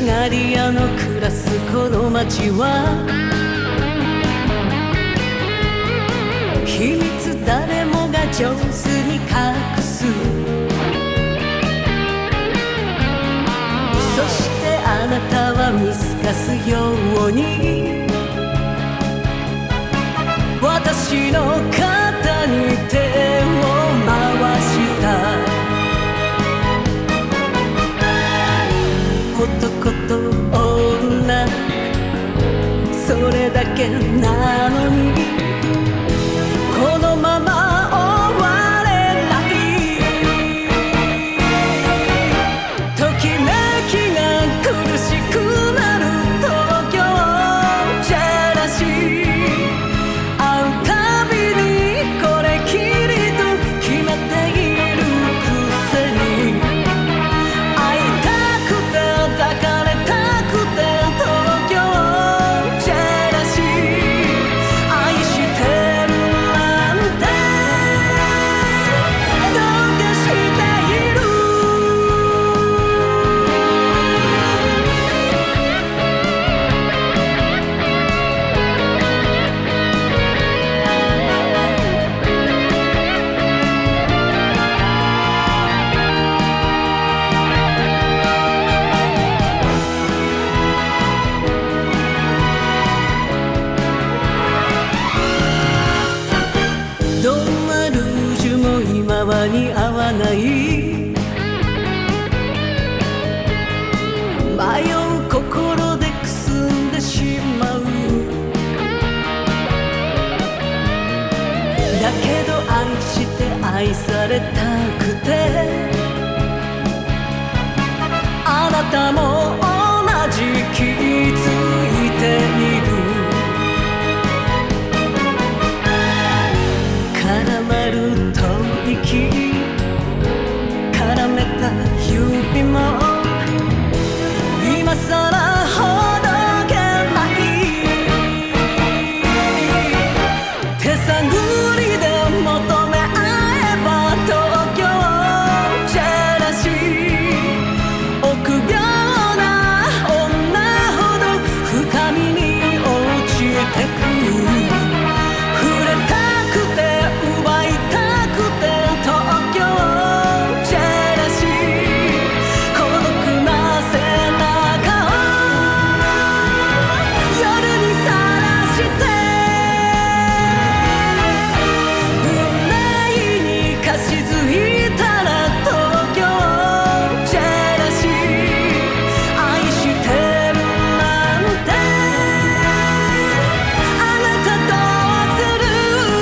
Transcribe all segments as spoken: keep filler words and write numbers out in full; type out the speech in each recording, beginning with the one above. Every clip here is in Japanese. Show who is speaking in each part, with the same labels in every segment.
Speaker 1: シガリアの暮らすこの街は秘密誰もが上手に隠す。そしてあなたは見透かすように私の肩に手を回した。男と女それだけなのにこのまま終われない。ときめきが苦しくなる東京ジェラシー。会うたびにこれきりと決めているくせに会いたくて抱かれたくて東京ジェラシー。愛してるなんてどうかしている。どんなルージュも今は似合わない。迷う心でくすんでしまう。だけど愛して愛されたくてあなたも同じ気づいている。絡まる吐息絡めた指も今さらほどけない。手探りで求め合えば東京ジェラシー。臆病な女ほど深みに落ちてく。触れたくて奪いたくて東京ジェラシー。孤独な背中を夜にさらして運命にかしづいたら東京ジェラシー。愛してるなんてあなたどうする。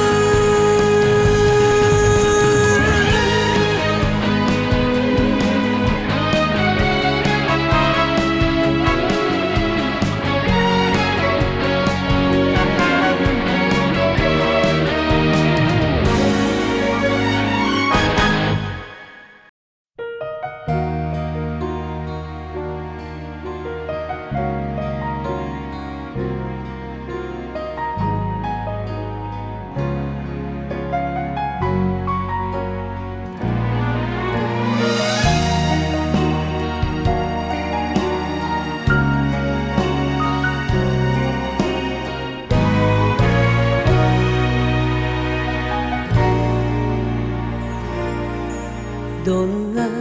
Speaker 1: どんな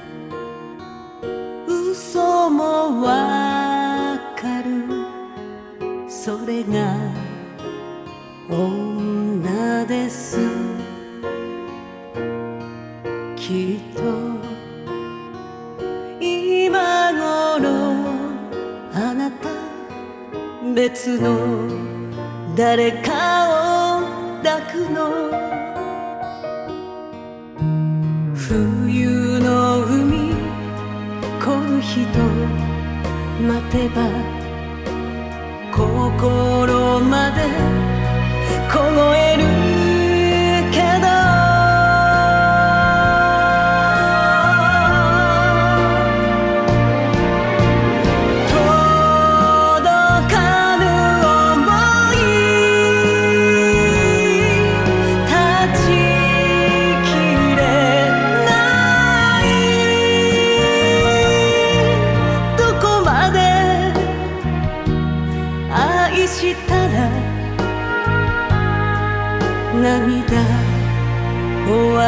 Speaker 1: 嘘もわかる。それが女です。きっと今頃あなた別の誰かを抱くの。冬の海この人待てば心まで凍えるけど届かぬ想い断ち切れない。どこまで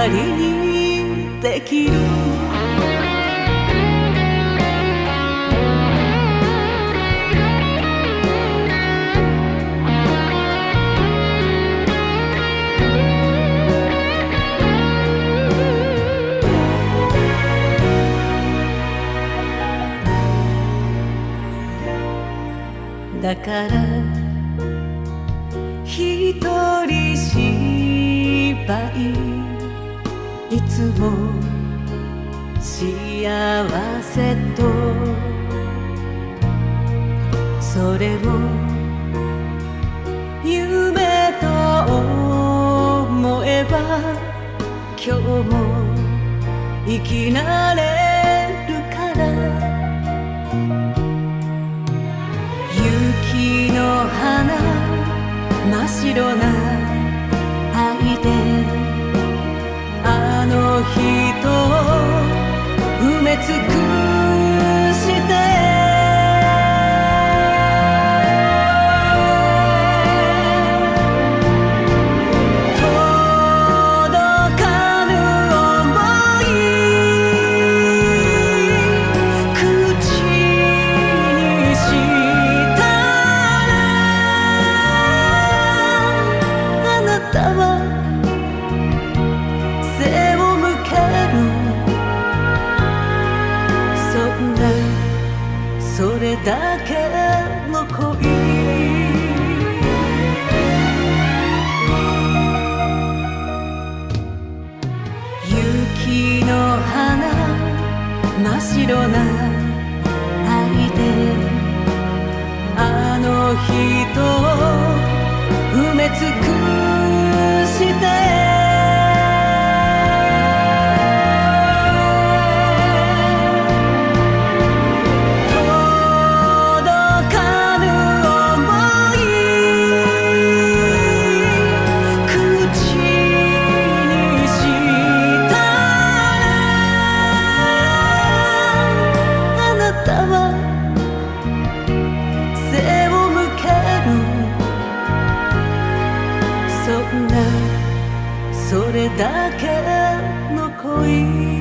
Speaker 1: りにできるだから一人芝居いつも幸せとそれを夢と思えば今日も生きられるから雪の花真っ白な愛であの人を埋め尽くして届かぬ想い口にしたあなたは背を向けるそんなそれだけの恋雪の花真っ白な愛であの人を埋め尽くしてそれだけの恋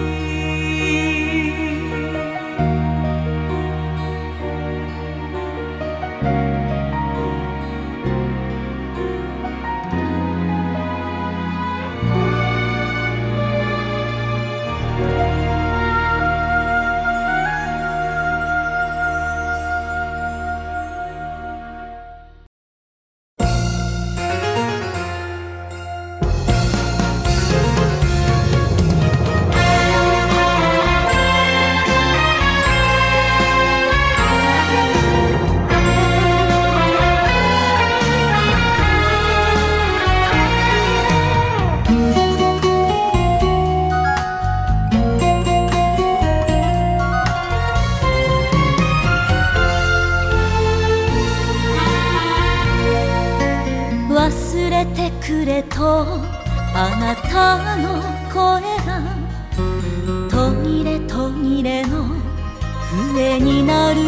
Speaker 2: 忘れてくれとあなたの声が途切れ途切れの笛になる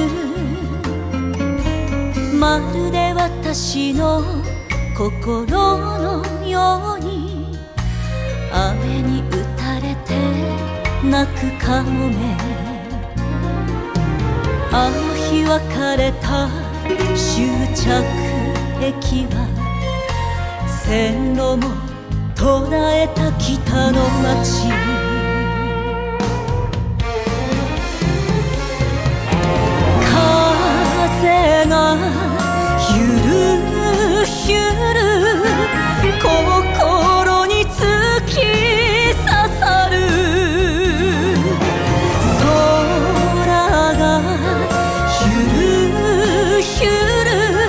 Speaker 2: まるで私の心のように雨に打たれて泣くかもねあの日別れた終着駅は線路も途絶えた北の街風がゆるゆる心に突き刺さる空がゆるゆる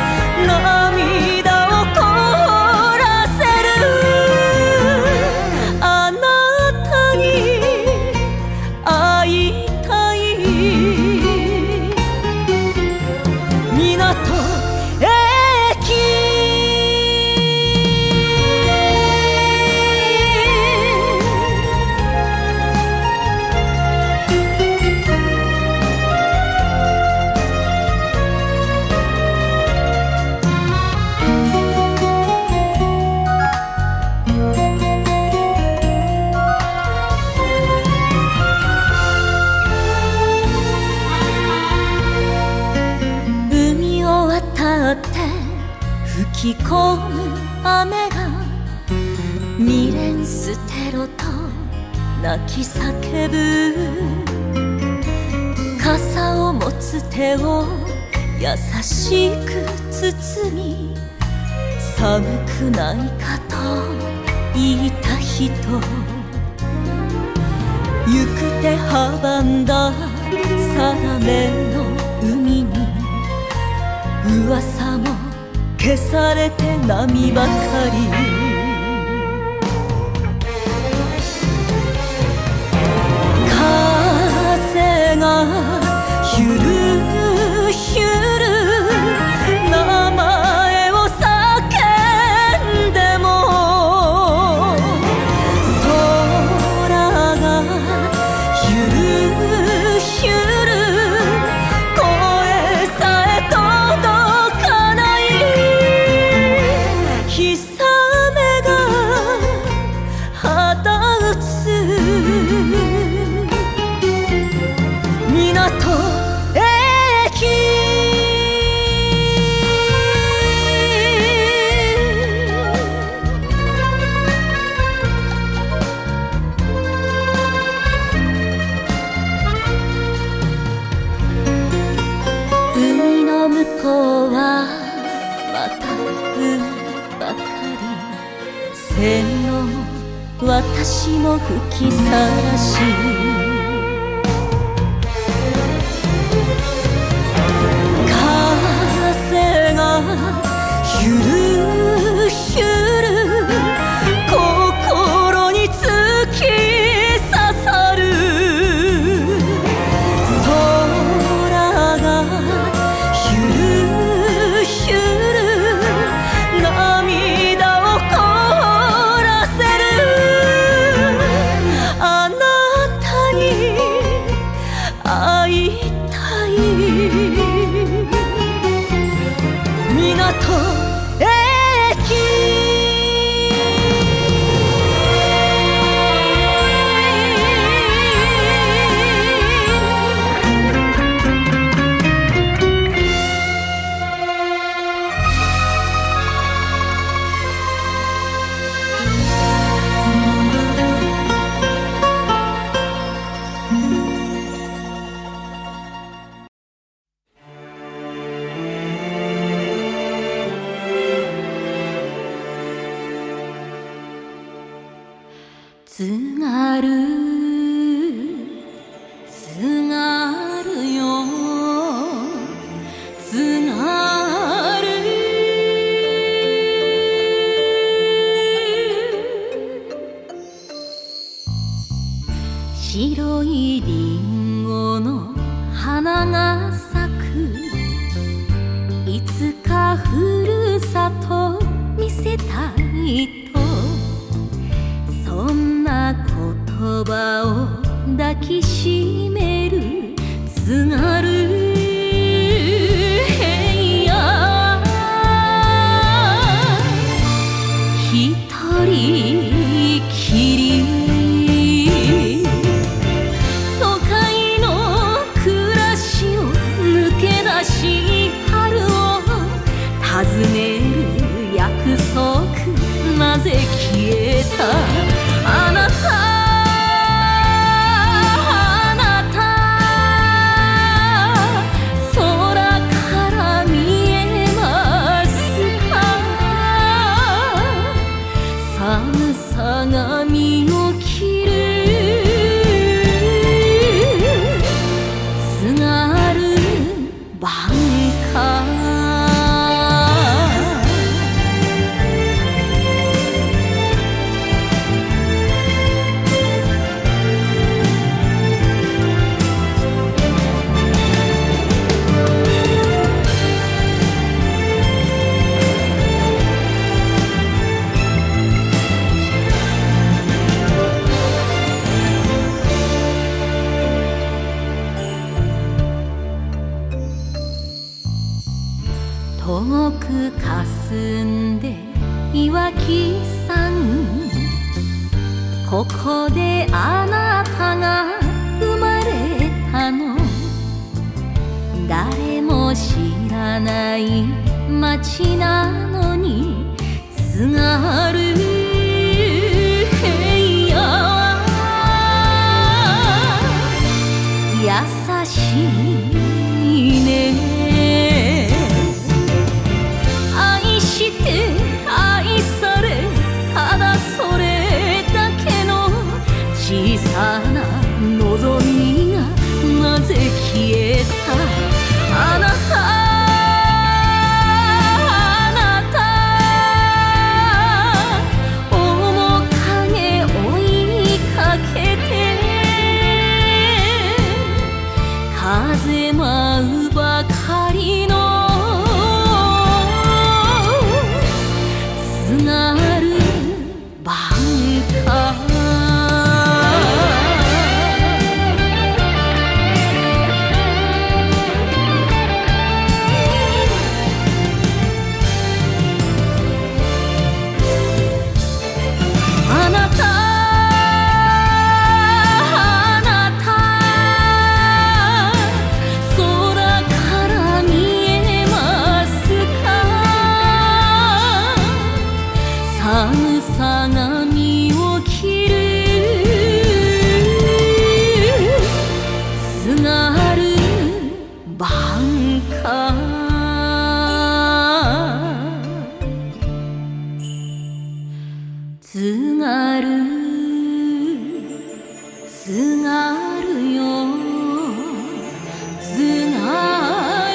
Speaker 2: 涙をこらせるあなたに会いたい港き込む雨が未練捨てろと泣き叫ぶ。傘を持つ手を優しく包み、寒くないかと言いた人、行く手阻んだ定めの海に、噂も消されて波ばかり。風がゆるゆる名前を叫んでも、空がゆるゆる声さえ届かない。日雨が肌打つ港駅。海の向こうはまた海ばかり。線路も私も吹きさらし、風がゆるゆる心に突き刺さる。空がゆるゆる涙を凍らせる。あなたに会いたい。港津軽津軽よ津軽。白いリンゴの花が咲く。いつかふるさと見せたいと、そんな言葉を抱きしめる津軽平野。一人きり都会の暮らしを抜け出し、春を訪ねる約束なぜ消えた。あなたあなた空から見えますか。寒さが身を切る津軽晩夏。遠く霞んで岩木山、ここであなたが生まれたの。誰も知らない街なのに津軽平野優しいね。愛して愛されただそれだけの小さな望みがなぜ消えた。あなた風舞うばかりの津軽挽歌。あなた寒さが身を切る津軽挽歌。津軽津軽よ津軽。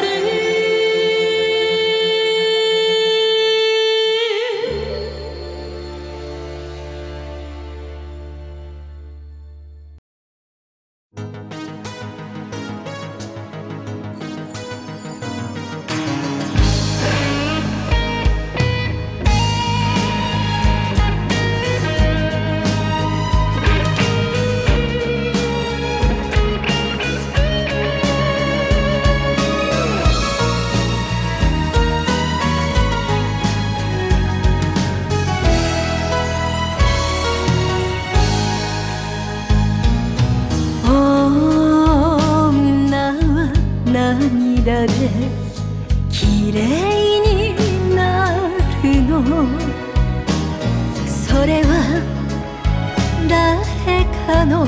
Speaker 2: 涙できれいになるの。それは誰かの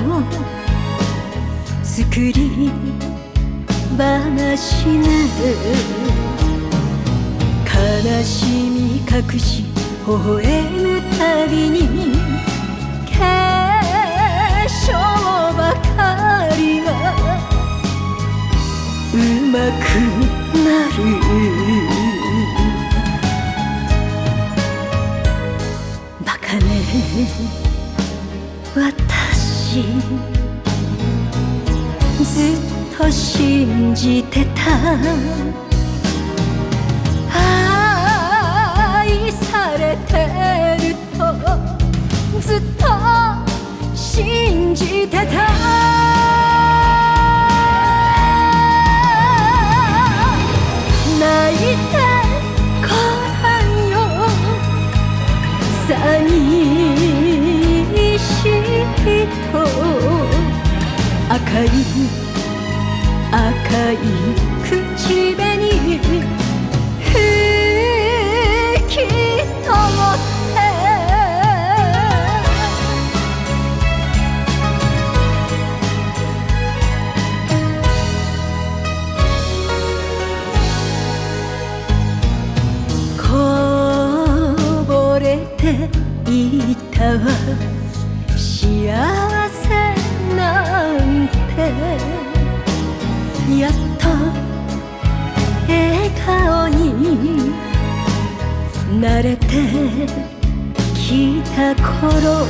Speaker 2: 作り話ね。悲しみ隠し微笑むたびに化粧ばかりがうまくなる。バカね私、ずっと信じてた。愛されてるとずっと信じてた。泣いてごらんよ寂しいと。赤い赤い口紅吹きともっていたわ幸せなんて。やっと笑顔に慣れてきた頃、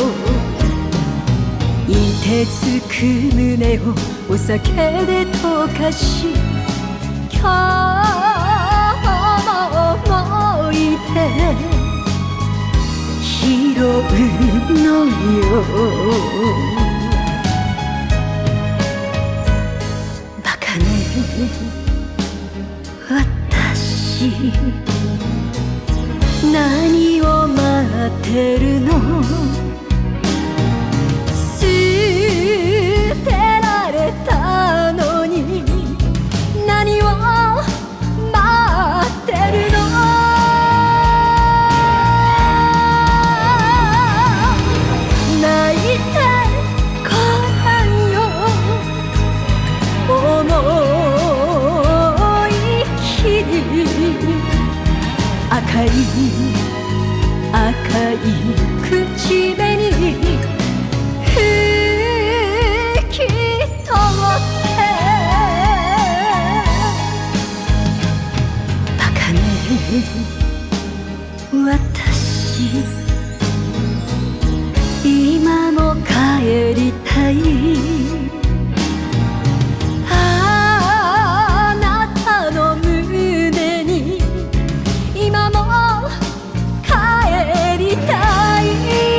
Speaker 2: 凍てつく胸をお酒で溶かし今日も思い出拾うのよ。バカね私、何を待ってるの。捨てられたのに何を待ってるの。
Speaker 1: 私今も帰りたい。あなたの胸に今も帰りたい。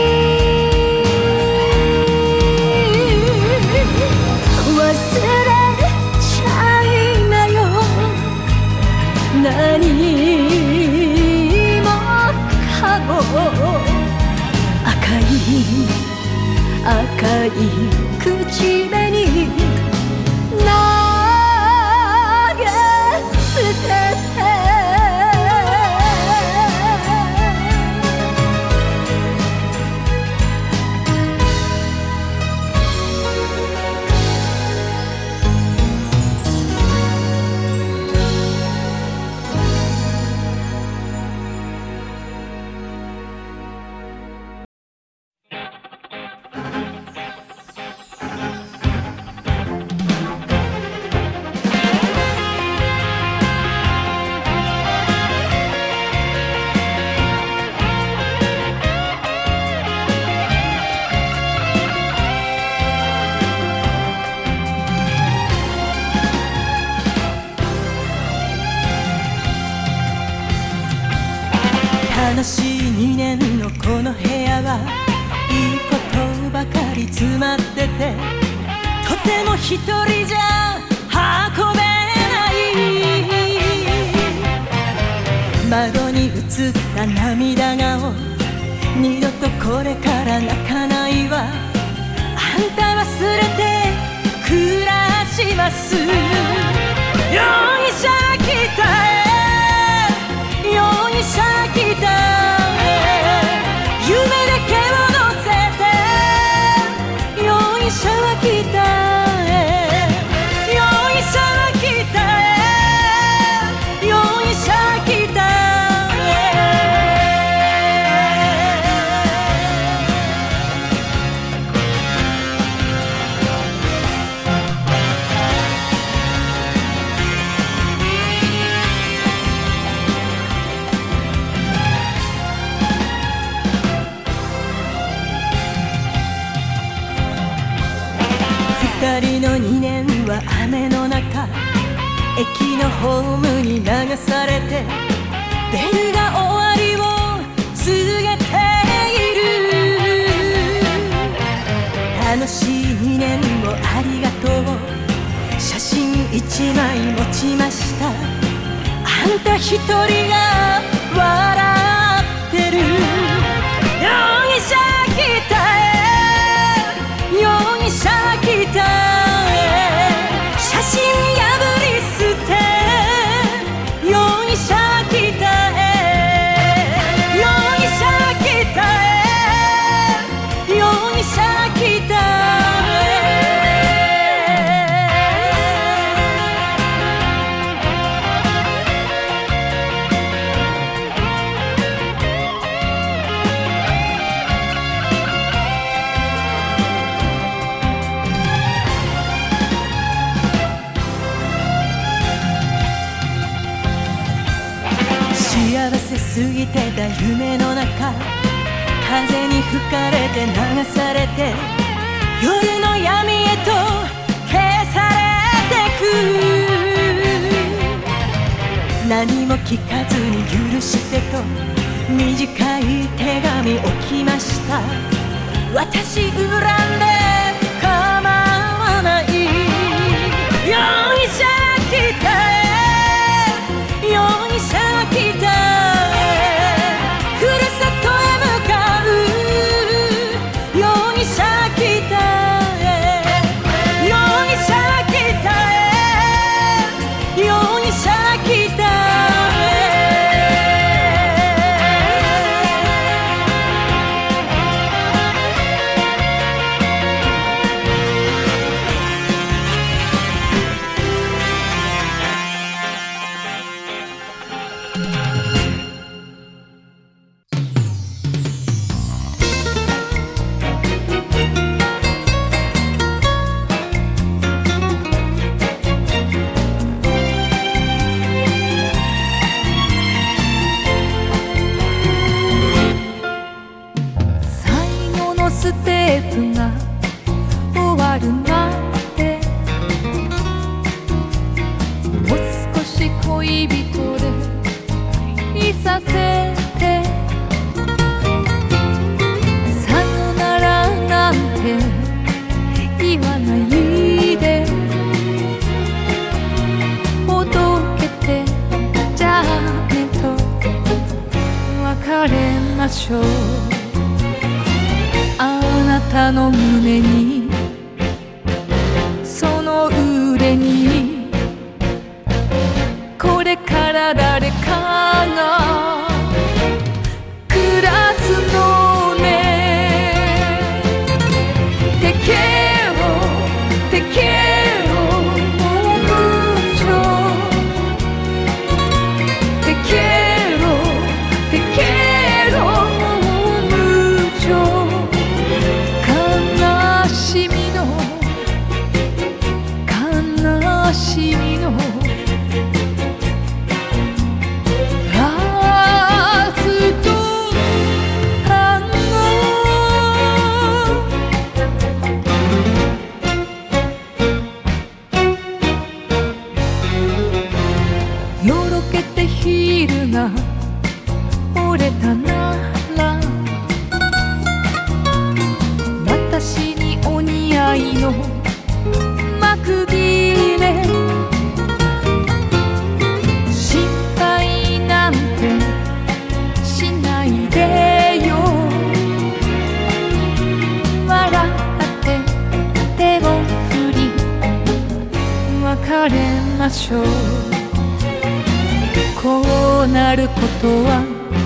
Speaker 1: 忘れちゃいなよ何もかも。赤い赤い口紅投げ捨てて。
Speaker 3: 楽しいにねんのこの部屋はいいことばかり詰まってて、とても一人じゃ運べない。窓に映った涙顔、二度とこれから泣かないわ。あんた忘れて暮らします。容疑者来たへ、容疑者来たへ、夢だけを乗せて。容疑者は来たへ、容疑者は来たへ、容疑者は来た二人のにねんは雨の中、駅のホームに流されて、ベルが終わりを告げている。楽しいにねんをありがとう、写真一枚持ちました。あんた一人が笑ってる。容疑者来たへ、容疑者来たへ、写真破り捨て。容疑者来たへ、容疑者来たへ、容疑者来たへ。幸せすぎてた夢の中、風に吹かれて流されて、夜の闇へと消されてく。何も聞かずに許してと短い手紙置きました。私恨んで構わない。容疑者来たへ、容疑者来たへ、ふるさとへ向かう。容疑者来たへ、容疑者来たへ、容疑者来たへ。
Speaker 4: 恋人でいさせて、さよならなんて言わないで、ほどけてじゃあねと別れましょう。あなたの胸にその腕にこれから誰かが暮らすのね。Te quiero, te quiero mucho. Te quiero, te quiero mucho. 悲しみの悲しみのラスト単語。よろけてヒールが折れたなら、私にお似合いの幕切れ。心配なんてしないでよ。笑って手を振り別れましょう。こうなることは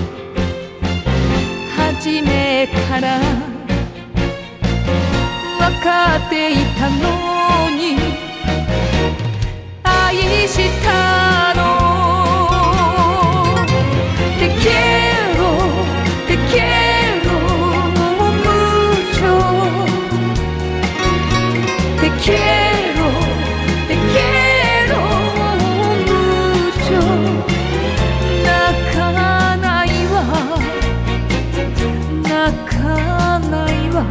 Speaker 4: 初めから分かっていたのに、愛したの。Te quiero, te quiero mucho. Te quiero, te quiero mucho. 泣かないわ、泣かないわ。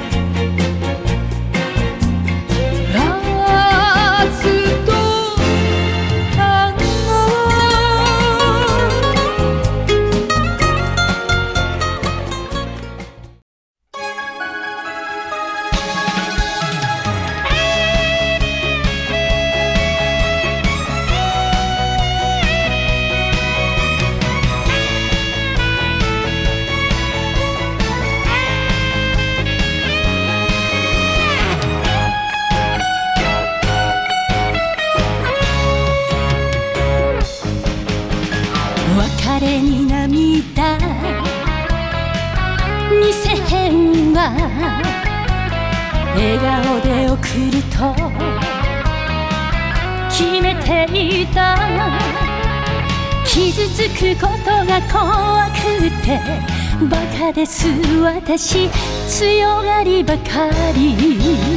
Speaker 2: 別れに涙見せへんわ。笑顔で送ると決めていた。傷つくことが怖くてバカです私、強がりばかり。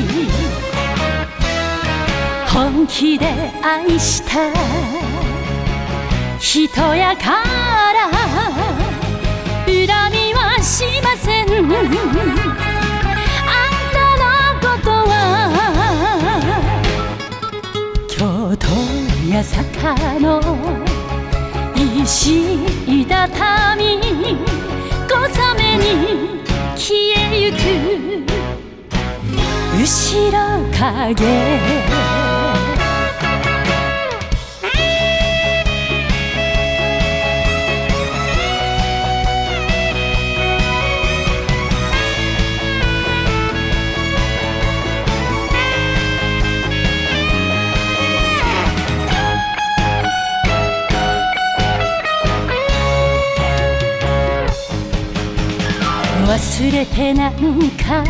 Speaker 2: 本気で愛した人やから恨みはしません。あんたのことは京都や坂の石畳小雨に消えゆく後ろ影。忘れてなんか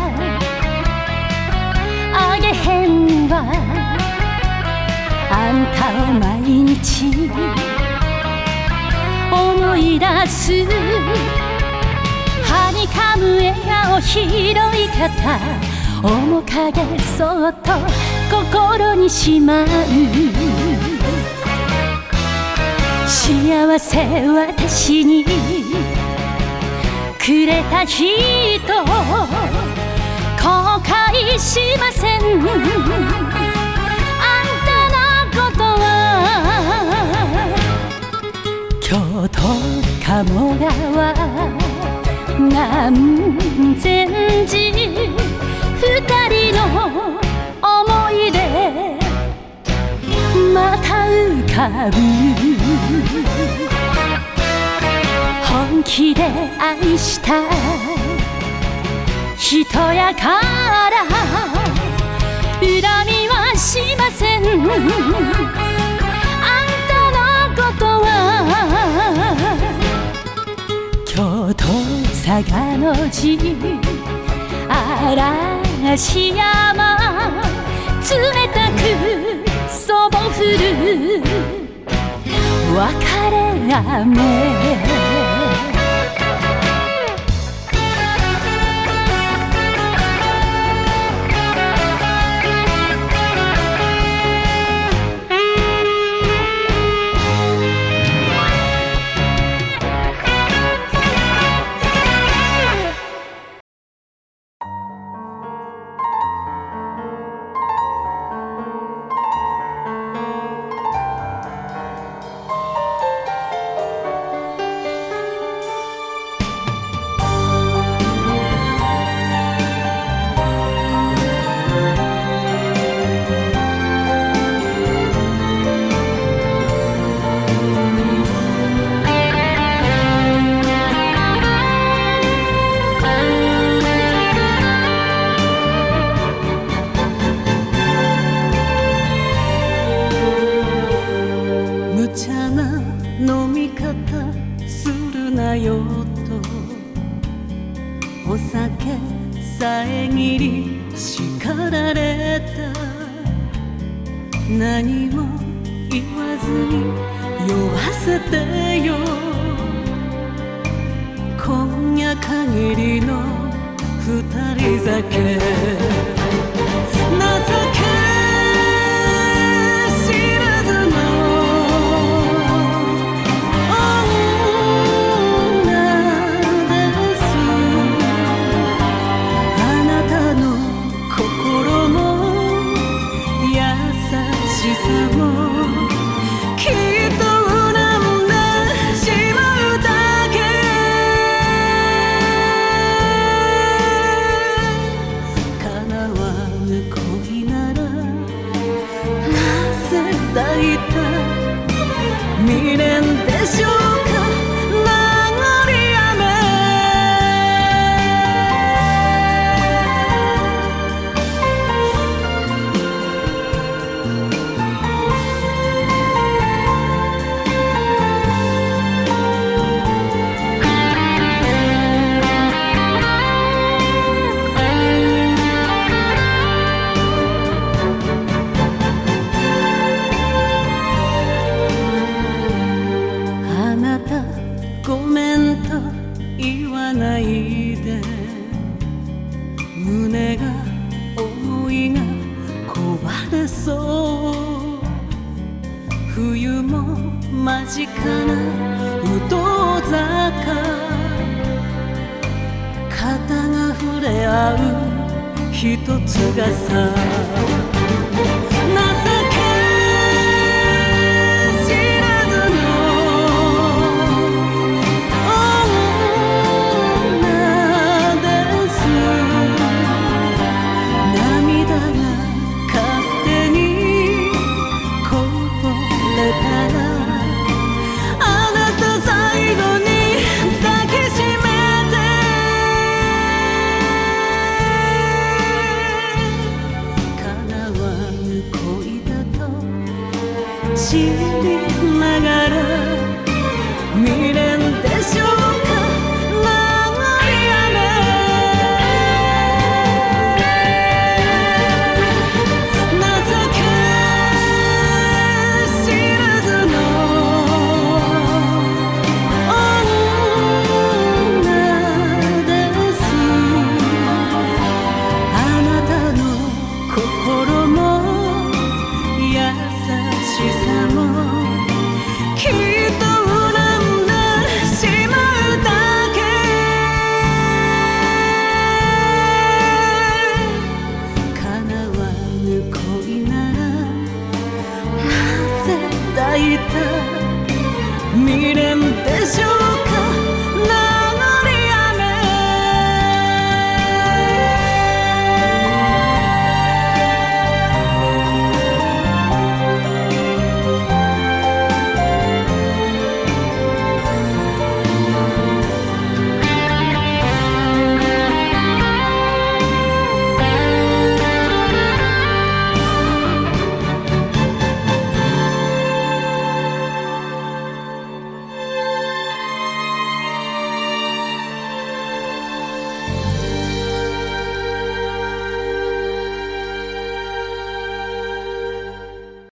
Speaker 2: あげへんわ。あんたを毎日思い出す。はにかむ笑顔広い方、面影そっと心にしまう。幸せ私にくれた人後悔しません。あんたのことは鴨川南禅寺二人の思い出また浮かぶ本気で愛した人やから恨みはしませんあんたのことは京都嵯峨の地嵐山冷たくそぼ降る別れ雨お酒遮り叱られた何も言わずに酔わせてよ今夜限りの二人酒情け知らずの未練でしょうか名残雨ごめんと言わないで胸が思いが壊れそう冬も間近なうど坂肩が触れ合う一つがさ知りながら未練でしょうか名残雨情け知らずの女ですあなたの心も優しさきっと恨んでしまうだけ叶わぬ恋ならなぜ抱いた未練でしょう